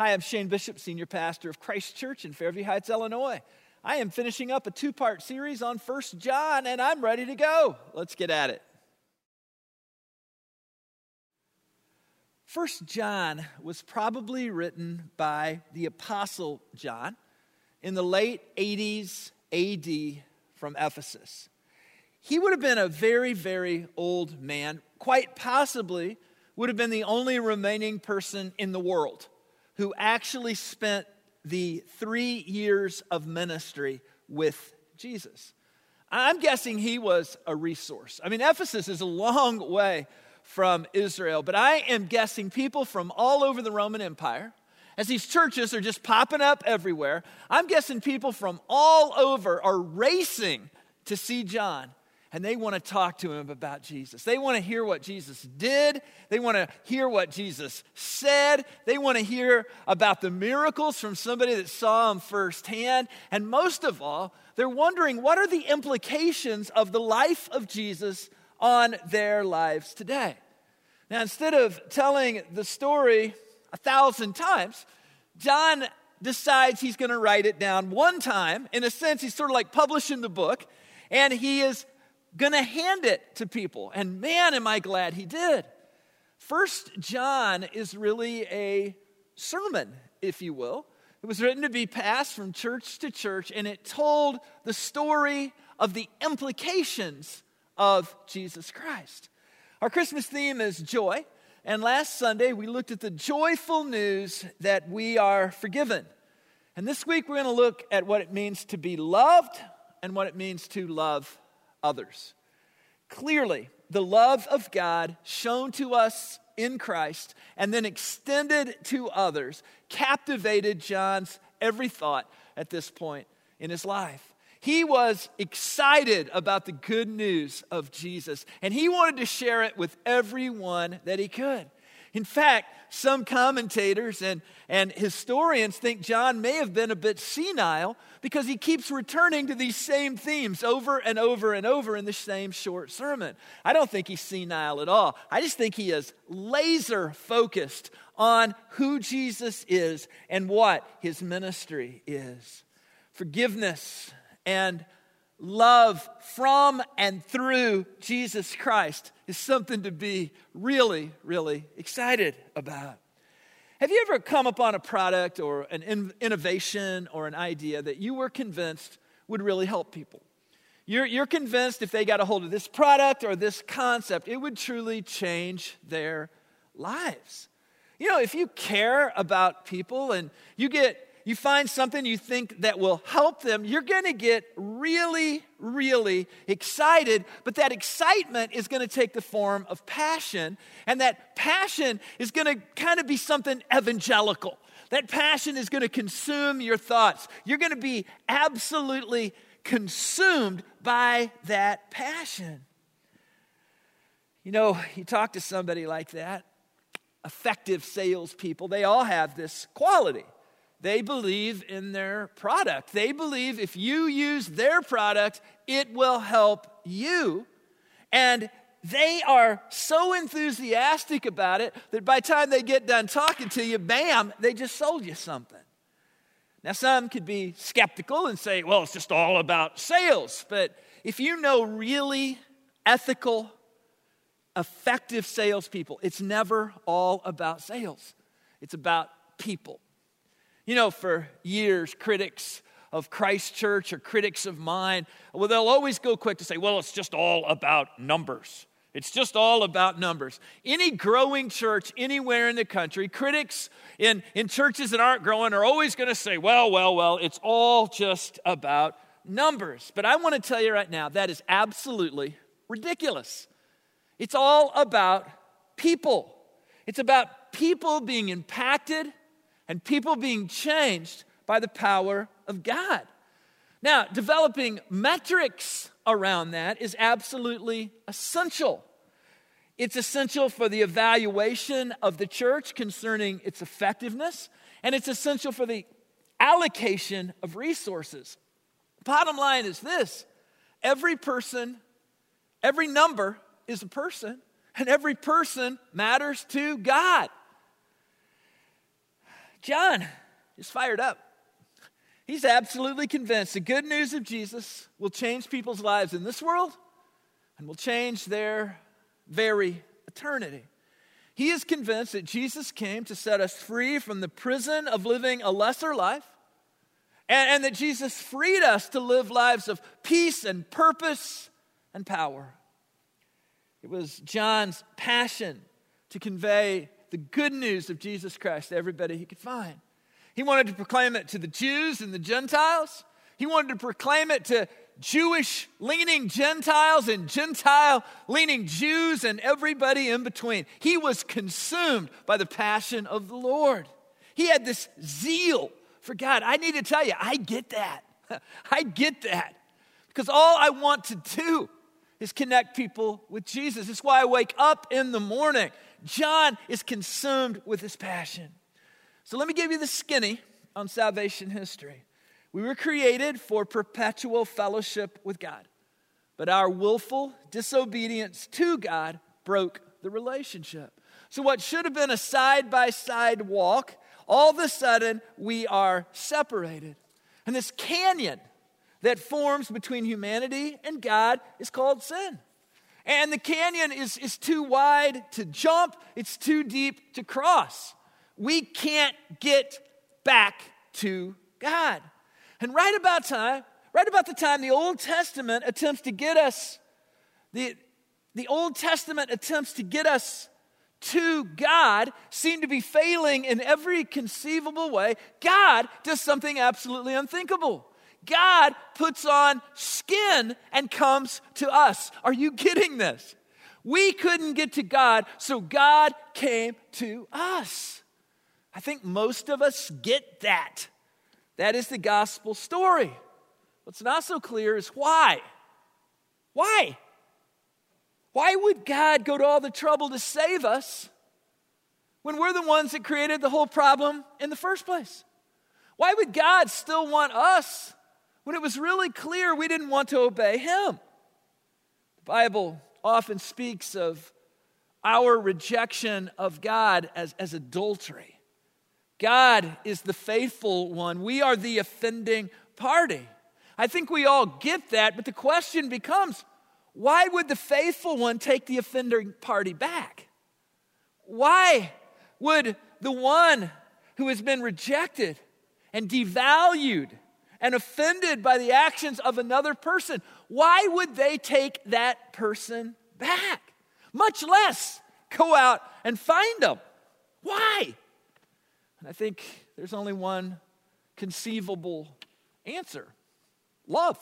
Hi, I'm Shane Bishop, Senior Pastor of Christ Church in Fairview Heights, Illinois. I am finishing up a two-part series on 1 John, and I'm ready to go. Let's get at it. 1 John was probably written by the Apostle John in the late 80s AD from Ephesus. He would have been a very, very old man, quite possibly would have been the only remaining person in the world who actually spent the 3 years of ministry with Jesus. I'm guessing he was a resource. I mean, Ephesus is a long way from Israel, but I am guessing people from all over the Roman Empire, as these churches are just popping up everywhere, I'm guessing people from all over are racing to see John. And they want to talk to him about Jesus. They want to hear what Jesus did. They want to hear what Jesus said. They want to hear about the miracles from somebody that saw him firsthand. And most of all, they're wondering, what are the implications of the life of Jesus on their lives today? Now, instead of telling the story 1,000 times, John decides he's going to write it down one time. In a sense, he's sort of like publishing the book, and he is going to hand it to people. And man, am I glad he did. 1 John is really a sermon, if you will. It was written to be passed from church to church, and it told the story of the implications of Jesus Christ. Our Christmas theme is joy, and last Sunday we looked at the joyful news that we are forgiven. And this week we're going to look at what it means to be loved and what it means to love others. Clearly, the love of God shown to us in Christ and then extended to others captivated John's every thought at this point in his life. He was excited about the good news of Jesus, and he wanted to share it with everyone that he could. In fact, some commentators and historians think John may have been a bit senile because he keeps returning to these same themes over and over and over in the same short sermon. I don't think he's senile at all. I just think he is laser focused on who Jesus is and what his ministry is. Forgiveness and love from and through Jesus Christ is something to be really, really excited about. Have you ever come upon a product or an innovation or an idea that you were convinced would really help people? You're convinced if they got a hold of this product or this concept, it would truly change their lives. You know, if you care about people and you find something you think that will help them, you're going to get really, really excited. But that excitement is going to take the form of passion. And that passion is going to kind of be something evangelical. That passion is going to consume your thoughts. You're going to be absolutely consumed by that passion. You know, you talk to somebody like that, effective salespeople, they all have this quality. They believe in their product. They believe if you use their product, it will help you. And they are so enthusiastic about it that by the time they get done talking to you, bam, they just sold you something. Now, some could be skeptical and say, well, it's just all about sales. But if you know really ethical, effective salespeople, it's never all about sales. It's about people. You know, for years, critics of Christ Church or critics of mine, well, they'll always go quick to say, well, it's just all about numbers. It's just all about numbers. Any growing church anywhere in the country, critics in churches that aren't growing are always going to say, well, it's all just about numbers. But I want to tell you right now, that is absolutely ridiculous. It's all about people. It's about people being impacted and people being changed by the power of God. Now, developing metrics around that is absolutely essential. It's essential for the evaluation of the church concerning its effectiveness, and it's essential for the allocation of resources. Bottom line is this: every person, every number is a person, and every person matters to God. John is fired up. He's absolutely convinced the good news of Jesus will change people's lives in this world and will change their very eternity. He is convinced that Jesus came to set us free from the prison of living a lesser life, and that Jesus freed us to live lives of peace and purpose and power. It was John's passion to convey the good news of Jesus Christ to everybody he could find. He wanted to proclaim it to the Jews and the Gentiles. He wanted to proclaim it to Jewish-leaning Gentiles and Gentile-leaning Jews and everybody in between. He was consumed by the passion of the Lord. He had this zeal for God. I need to tell you, I get that. I get that. Because all I want to do is connect people with Jesus. It's why I wake up in the morning. John is consumed with his passion. So let me give you the skinny on salvation history. We were created for perpetual fellowship with God, but our willful disobedience to God broke the relationship. So what should have been a side-by-side walk, all of a sudden we are separated. And this canyon that forms between humanity and God is called sin. And the canyon is too wide to jump, it's too deep to cross. We can't get back to God. And right about the time the Old Testament attempts to get us, the Old Testament attempts to get us to God seem to be failing in every conceivable way. God does something absolutely unthinkable. God puts on skin and comes to us. Are you getting this? We couldn't get to God, so God came to us. I think most of us get that. That is the gospel story. What's not so clear is why. Why? Why would God go to all the trouble to save us when we're the ones that created the whole problem in the first place? Why would God still want us when it was really clear we didn't want to obey Him? The Bible often speaks of our rejection of God as adultery. God is the faithful one. We are the offending party. I think we all get that, but the question becomes, why would the faithful one take the offending party back? Why would the one who has been rejected and devalued and offended by the actions of another person, why would they take that person back? Much less go out and find them. Why? And I think there's only one conceivable answer. Love.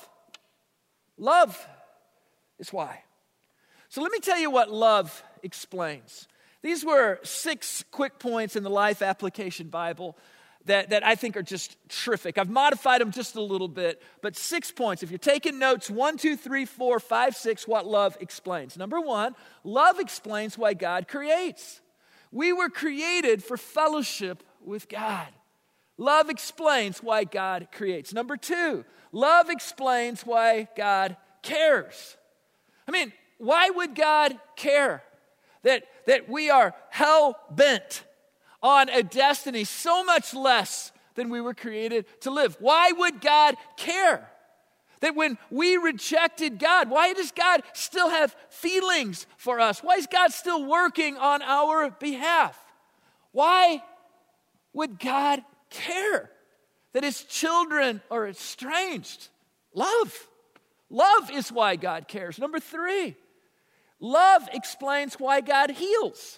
Love is why. So let me tell you what love explains. These were 6 quick points in the Life Application Bible that I think are just terrific. I've modified them just a little bit, but 6 points. If you're taking notes, 1, 2, 3, 4, 5, 6, what love explains. Number 1, love explains why God creates. We were created for fellowship with God. Love explains why God creates. Number 2, love explains why God cares. I mean, why would God care that we are hell-bent on a destiny so much less than we were created to live? Why would God care that when we rejected God, why does God still have feelings for us? Why is God still working on our behalf? Why would God care that His children are estranged? Love. Love is why God cares. Number 3, love explains why God heals.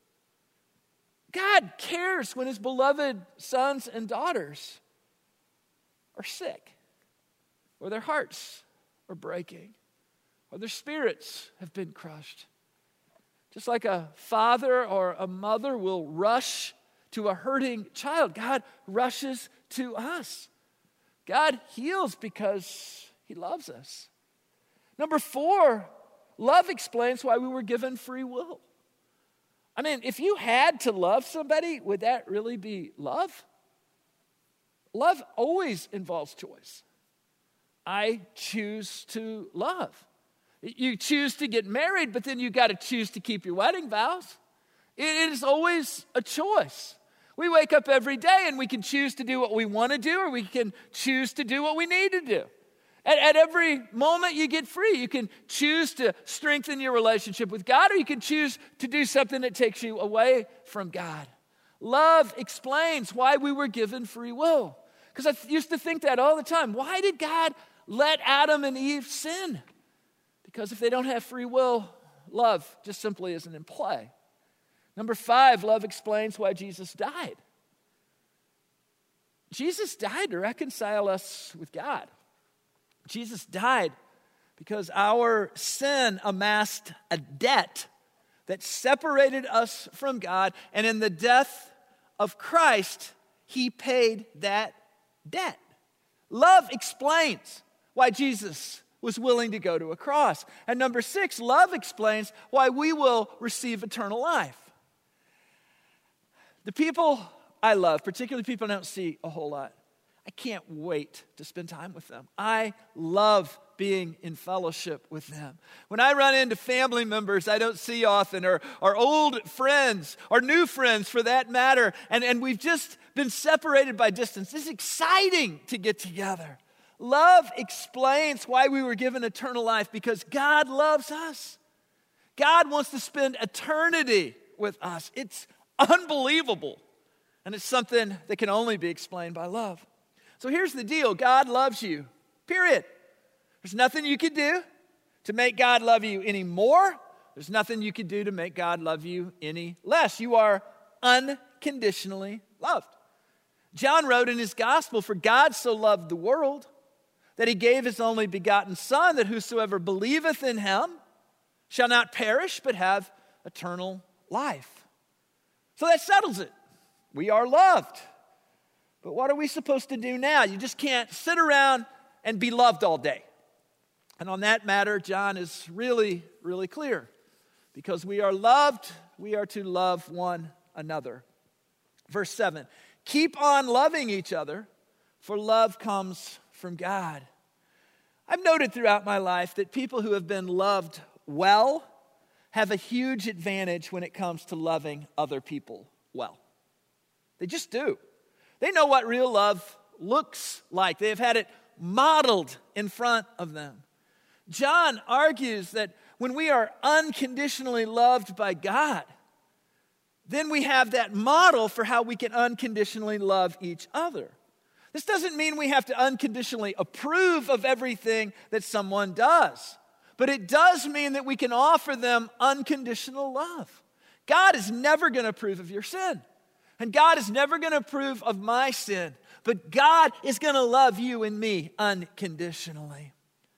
God cares when His beloved sons and daughters are sick, or their hearts are breaking, or their spirits have been crushed. Just like a father or a mother will rush to a hurting child, God rushes to us. God heals because He loves us. Number 4, love explains why we were given free will. I mean, if you had to love somebody, would that really be love? Love always involves choice. I choose to love. You choose to get married, but then you got to choose to keep your wedding vows. It is always a choice. We wake up every day and we can choose to do what we want to do, or we can choose to do what we need to do. At every moment you get free, you can choose to strengthen your relationship with God, or you can choose to do something that takes you away from God. Love explains why we were given free will. Because I used to think that all the time. Why did God let Adam and Eve sin? Because if they don't have free will, love just simply isn't in play. Number 5, love explains why Jesus died. Jesus died to reconcile us with God. Jesus died because our sin amassed a debt that separated us from God, and in the death of Christ, he paid that debt. Love explains why Jesus was willing to go to a cross. And number 6, love explains why we will receive eternal life. The people I love, particularly people I don't see a whole lot, I can't wait to spend time with them. I love being in fellowship with them. When I run into family members I don't see often, or old friends, or new friends for that matter, and we've just been separated by distance, it's exciting to get together. Love explains why we were given eternal life, because God loves us. God wants to spend eternity with us. It's unbelievable, and it's something that can only be explained by love. So here's the deal. God loves you, period. There's nothing you can do to make God love you any more. There's nothing you can do to make God love you any less. You are unconditionally loved. John wrote in his gospel, "For God so loved the world that he gave his only begotten Son, that whosoever believeth in him shall not perish but have eternal life." So that settles it. We are loved. But what are we supposed to do now? You just can't sit around and be loved all day. And on that matter, John is really, really clear. Because we are loved, we are to love one another. Verse 7, keep on loving each other, for love comes from God. I've noted throughout my life that people who have been loved well have a huge advantage when it comes to loving other people well. They just do. They know what real love looks like. They have had it modeled in front of them. John argues that when we are unconditionally loved by God, then we have that model for how we can unconditionally love each other. This doesn't mean we have to unconditionally approve of everything that someone does, but it does mean that we can offer them unconditional love. God is never going to approve of your sin. And God is never going to approve of my sin, but God is going to love you and me unconditionally.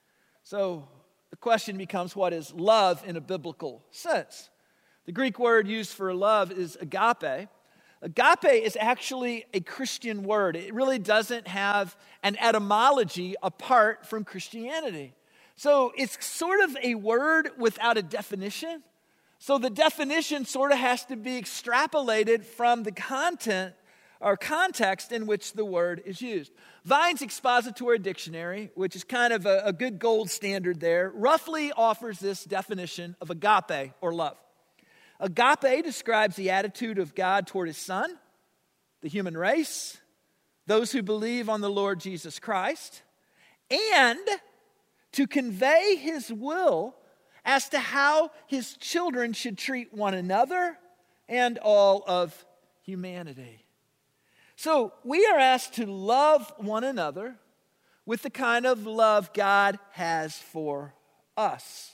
So the question becomes, what is love in a biblical sense? The Greek word used for love is agape. Agape is actually a Christian word. It really doesn't have an etymology apart from Christianity. So it's sort of a word without a definition. So the definition sort of has to be extrapolated from the content or context in which the word is used. Vine's Expository Dictionary, which is kind of a good gold standard there, roughly offers this definition of agape or love. Agape describes the attitude of God toward his Son, the human race, those who believe on the Lord Jesus Christ, and to convey his will as to how his children should treat one another and all of humanity. So we are asked to love one another with the kind of love God has for us.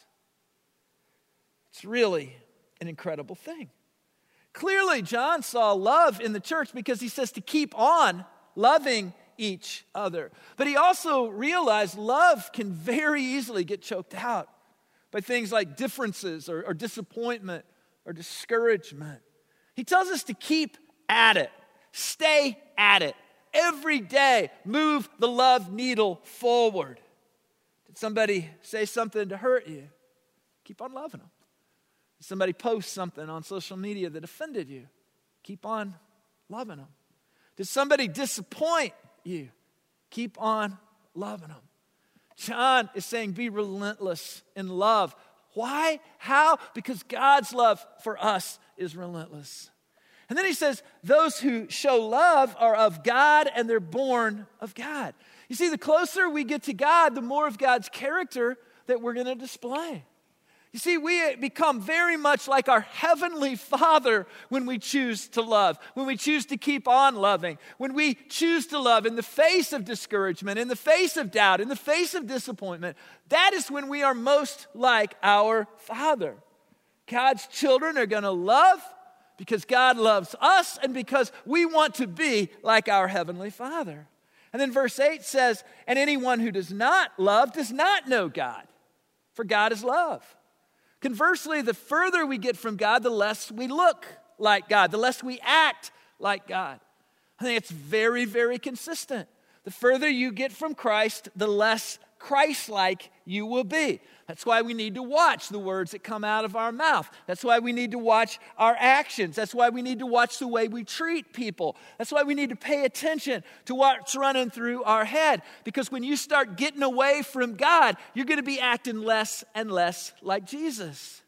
It's really an incredible thing. Clearly, John saw love in the church because he says to keep on loving each other. But he also realized love can very easily get choked out by things like differences or disappointment or discouragement. He tells us to keep at it, stay at it. Every day, move the love needle forward. Did somebody say something to hurt you? Keep on loving them. Did somebody post something on social media that offended you? Keep on loving them. Did somebody disappoint you? Keep on loving them. John is saying be relentless in love. Why? How? Because God's love for us is relentless. And then he says, those who show love are of God and they're born of God. You see, the closer we get to God, the more of God's character that we're going to display. You see, we become very much like our Heavenly Father when we choose to love, when we choose to keep on loving, when we choose to love in the face of discouragement, in the face of doubt, in the face of disappointment. That is when we are most like our Father. God's children are going to love because God loves us and because we want to be like our Heavenly Father. And then verse 8 says, and anyone who does not love does not know God, for God is love. Conversely, the further we get from God, the less we look like God, the less we act like God. I think it's very, very consistent. The further you get from Christ, the less Christ-like you will be. That's why we need to watch the words that come out of our mouth. That's why we need to watch our actions. That's why we need to watch the way we treat people. That's why we need to pay attention to what's running through our head. Because when you start getting away from God, you're going to be acting less and less like Jesus.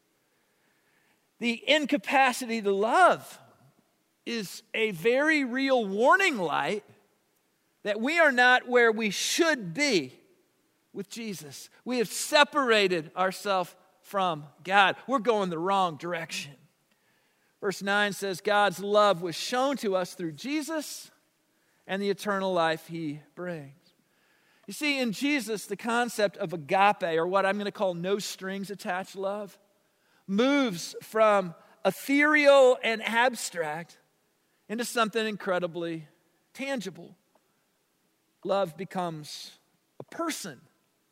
The incapacity to love is a very real warning light that we are not where we should be with Jesus. We have separated ourselves from God. We're going the wrong direction. Verse 9 says, God's love was shown to us through Jesus and the eternal life he brings. You see, in Jesus, the concept of agape, or what I'm going to call no strings attached love, moves from ethereal and abstract into something incredibly tangible. Love becomes a person.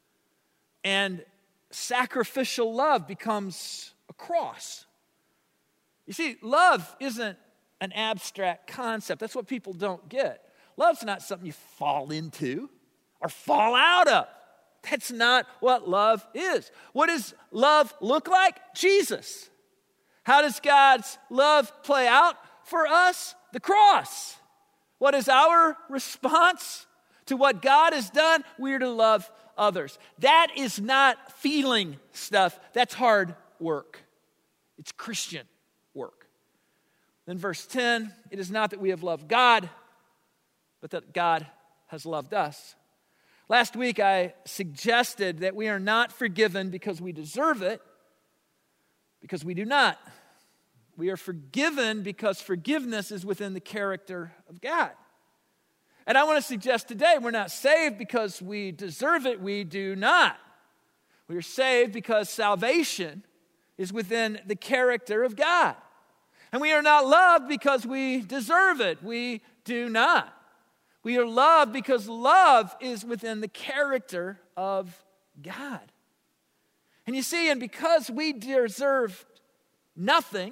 And sacrificial love becomes a cross. You see, love isn't an abstract concept. That's what people don't get. Love's not something you fall into or fall out of. That's not what love is. What does love look like? Jesus. How does God's love play out for us? The cross. What is our response to what God has done? We're to love others. That is not feeling stuff. That's hard work. It's Christian work. Then verse 10, it is not that we have loved God, but that God has loved us. Last week I suggested that we are not forgiven because we deserve it, because we do not. We are forgiven because forgiveness is within the character of God. And I want to suggest today, we're not saved because we deserve it. We do not. We are saved because salvation is within the character of God. And we are not loved because we deserve it. We do not. We are loved because love is within the character of God. And you see, and because we deserved nothing,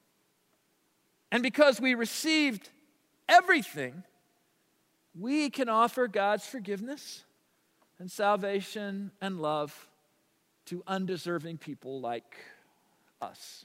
and because we received everything, we can offer God's forgiveness and salvation and love to undeserving people like us.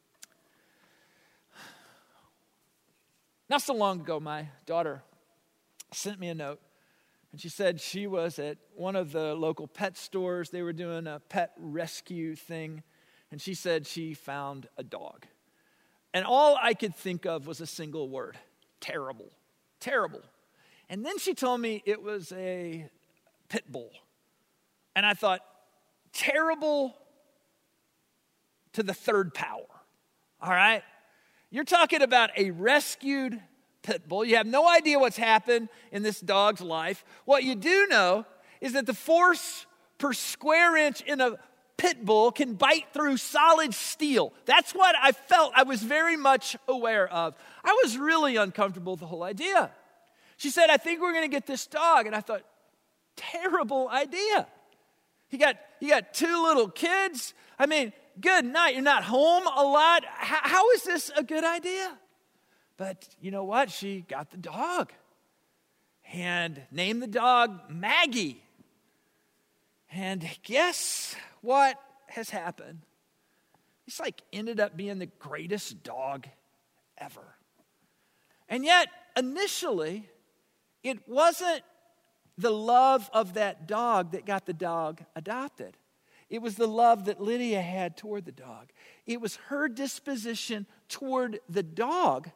Not so long ago, my daughter sent me a note, and she said she was at one of the local pet stores. They were doing a pet rescue thing, and she said she found a dog. And all I could think of was a single word: terrible, terrible. And then she told me it was a pit bull. And I thought, terrible to the third power, all right? You're talking about a rescued pit bull. You have no idea what's happened in this dog's life. What you do know is that the force per square inch in a pit bull can bite through solid steel. That's what I felt I was very much aware of. I was really uncomfortable with the whole idea. She said, I think we're going to get this dog. And I thought, terrible idea. You got two little kids. I mean, good night. You're not home a lot. How is this a good idea? But you know what? She got the dog and named the dog Maggie. And guess what has happened? He's ended up being the greatest dog ever. And yet, initially, it wasn't the love of that dog that got the dog adopted. It was the love that Lydia had toward the dog. It was her disposition toward the dog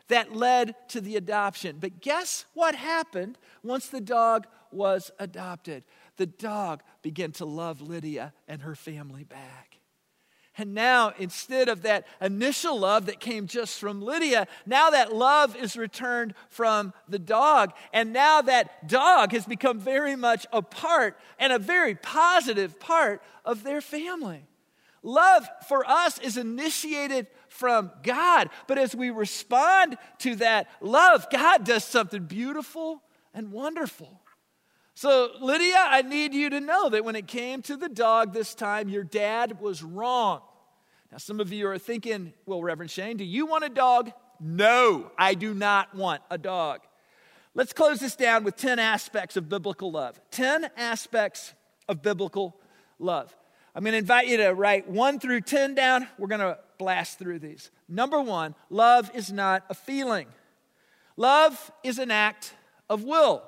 that led to the adoption. But guess what happened once the dog was adopted? The dog began to love Lydia and her family back. And now, instead of that initial love that came just from Lydia, now that love is returned from the dog. And now that dog has become very much a part and a very positive part of their family. Love for us is initiated from God. But as we respond to that love, God does something beautiful and wonderful. So, Lydia, I need you to know that when it came to the dog this time, your dad was wrong. Now, some of you are thinking, well, Reverend Shane, do you want a dog? No, I do not want a dog. Let's close this down with 10 aspects of biblical love. 10 aspects of biblical love. I'm going to invite you to write 1 through 10 down. We're going to blast through these. Number 1, love is not a feeling. Love is an act of will.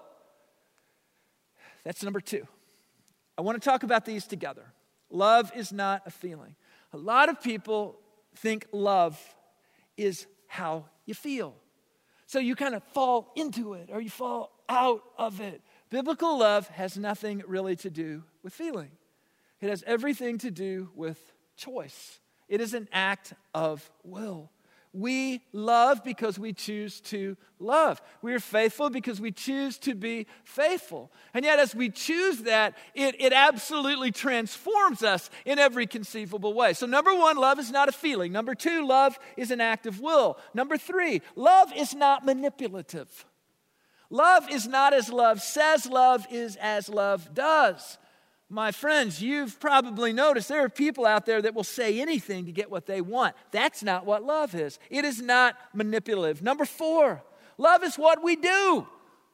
That's number 2. I want to talk about these together. Love is not a feeling. A lot of people think love is how you feel. So you kind of fall into it or you fall out of it. Biblical love has nothing really to do with feeling. It has everything to do with choice. It is an act of will. We love because we choose to love. We are faithful because we choose to be faithful. And yet as we choose that, it absolutely transforms us in every conceivable way. So number 1, love is not a feeling. Number 2, love is an act of will. Number 3, love is not manipulative. Love is not as love says, love is as love does. My friends, you've probably noticed there are people out there that will say anything to get what they want. That's not what love is. It is not manipulative. Number 4, love is what we do.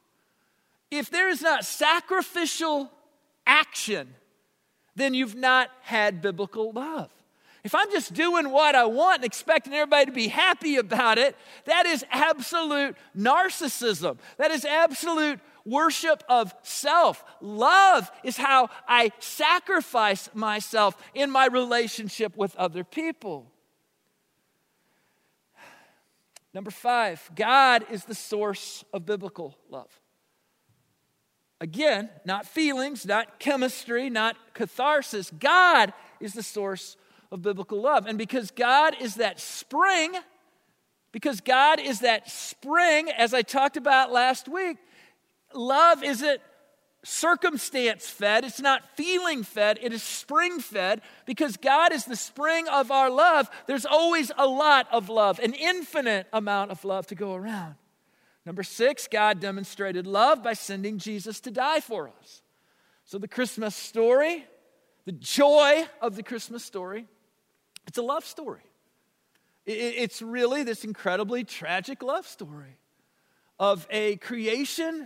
If there is not sacrificial action, then you've not had biblical love. If I'm just doing what I want and expecting everybody to be happy about it, that is absolute narcissism. That is absolute worship of self. Love is how I sacrifice myself in my relationship with other people. Number 5, God is the source of biblical love. Again, not feelings, not chemistry, not catharsis. God is the source of biblical love. And because God is that spring, as I talked about last week, love isn't circumstance fed, it's not feeling fed, it is spring fed. Because God is the spring of our love, there's always a lot of love, an infinite amount of love to go around. Number 6, God demonstrated love by sending Jesus to die for us. So the Christmas story, the joy of the Christmas story, it's a love story. It's really this incredibly tragic love story of a creation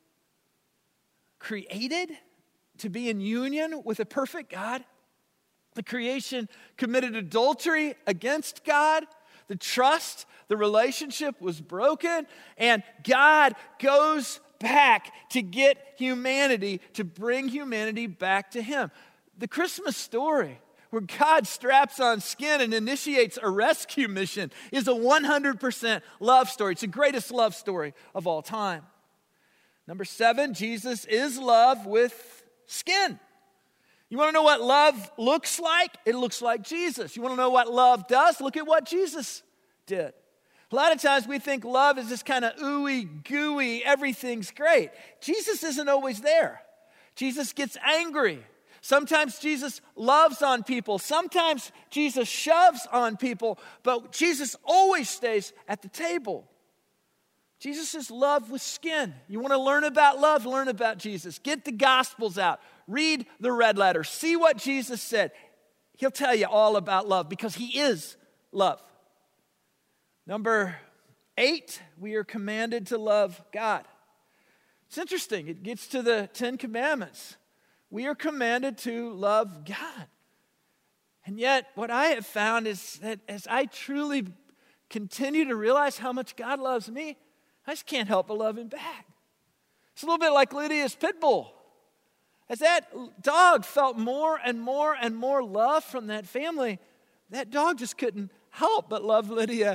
created to be in union with a perfect God. The creation committed adultery against God. The relationship was broken, and God goes back to get humanity, to bring humanity back to Him. The Christmas story, where God straps on skin and initiates a rescue mission, is a 100% love story. It's the greatest love story of all time. Number 7, Jesus is love with skin. You want to know what love looks like? It looks like Jesus. You want to know what love does? Look at what Jesus did. A lot of times we think love is this kind of ooey gooey, everything's great. Jesus isn't always there. Jesus gets angry. Sometimes Jesus loves on people. Sometimes Jesus shoves on people. But Jesus always stays at the table. Jesus is love with skin. You want to learn about love? Learn about Jesus. Get the Gospels out. Read the red letter. See what Jesus said. He'll tell you all about love because He is love. Number 8, we are commanded to love God. It's interesting. It gets to the 10 Commandments. We are commanded to love God. And yet, what I have found is that as I truly continue to realize how much God loves me, I just can't help but love Him back. It's a little bit like Lydia's pit bull. As that dog felt more and more and more love from that family, that dog just couldn't help but love Lydia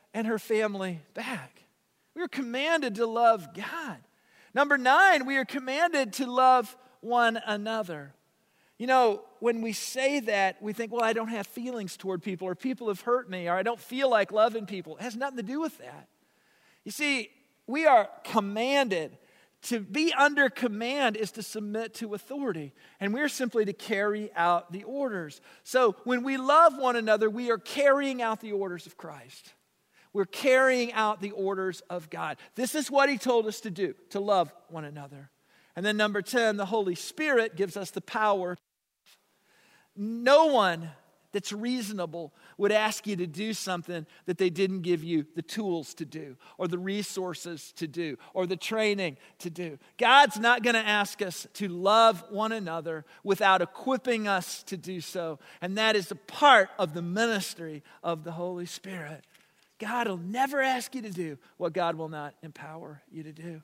and her family back. We are commanded to love God. Number 9, we are commanded to love one another. You know, when we say that, we think, well, I don't have feelings toward people, or people have hurt me, or I don't feel like loving people. It has nothing to do with that. You see, we are commanded. To be under command is to submit to authority, and we're simply to carry out the orders. So when we love one another, we are carrying out the orders of Christ. We're carrying out the orders of God. This is what he told us to do, to love one another. And then number 10, the Holy Spirit gives us the power. No one that's reasonable would ask you to do something that they didn't give you the tools to do, or the resources to do, or the training to do. God's not going to ask us to love one another without equipping us to do so. And that is a part of the ministry of the Holy Spirit. God will never ask you to do what God will not empower you to do.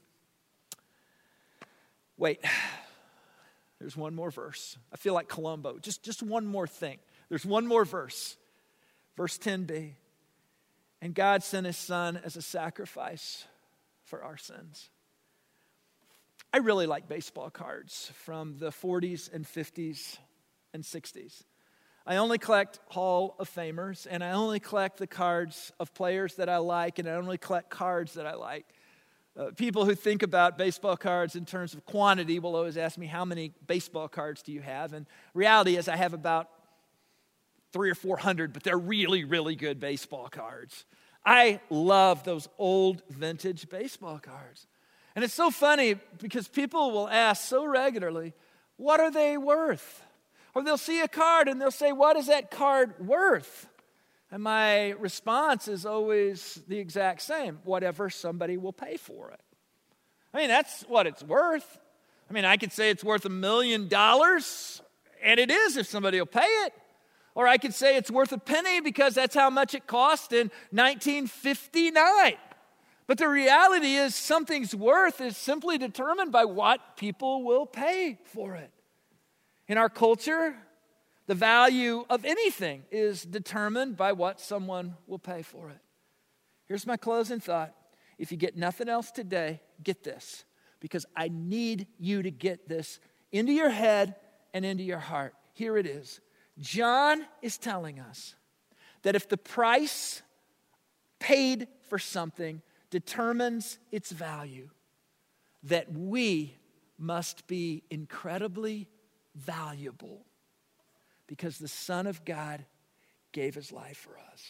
Wait, there's one more verse. I feel like Columbo. Just one more thing. There's one more verse. Verse 10b. And God sent his son as a sacrifice for our sins. I really like baseball cards from the 40s and 50s and 60s. I only collect Hall of Famers, and I only collect the cards of players that I like, and I only collect cards that I like. People who think about baseball cards in terms of quantity will always ask me, how many baseball cards do you have? And reality is I have about 300 or 400, but they're really, really good baseball cards. I love those old vintage baseball cards. And it's so funny because people will ask so regularly, what are they worth? Or they'll see a card and they'll say, what is that card worth? And my response is always the exact same: whatever somebody will pay for it. I mean, that's what it's worth. I mean, I could say it's worth $1 million, and it is if somebody will pay it. Or I could say it's worth a penny because that's how much it cost in 1959. But the reality is something's worth is simply determined by what people will pay for it. In our culture, the value of anything is determined by what someone will pay for it. Here's my closing thought. If you get nothing else today, get this, because I need you to get this into your head and into your heart. Here it is. John is telling us that if the price paid for something determines its value, that we must be incredibly valuable because the Son of God gave his life for us.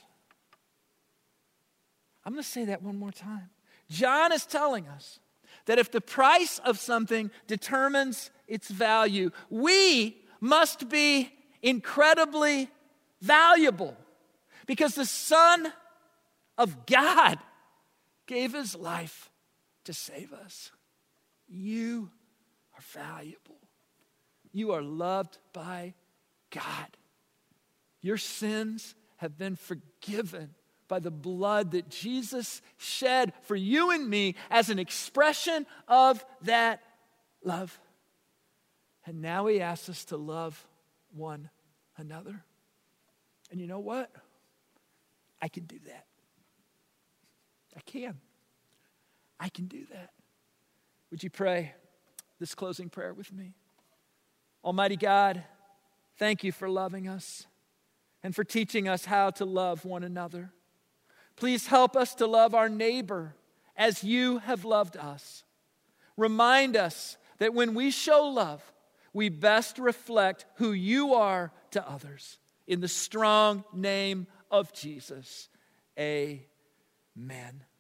I'm going to say that one more time. John is telling us that if the price of something determines its value, we must be incredibly valuable because the Son of God gave his life to save us. You are valuable. You are loved by God. Your sins have been forgiven by the blood that Jesus shed for you and me as an expression of that love. And now he asks us to love one another. And you know what? I can do that. I can do that. Would you pray this closing prayer with me? Almighty God, thank you for loving us and for teaching us how to love one another. Please help us to love our neighbor as you have loved us. Remind us that when we show love, we best reflect who you are to others. In the strong name of Jesus, amen.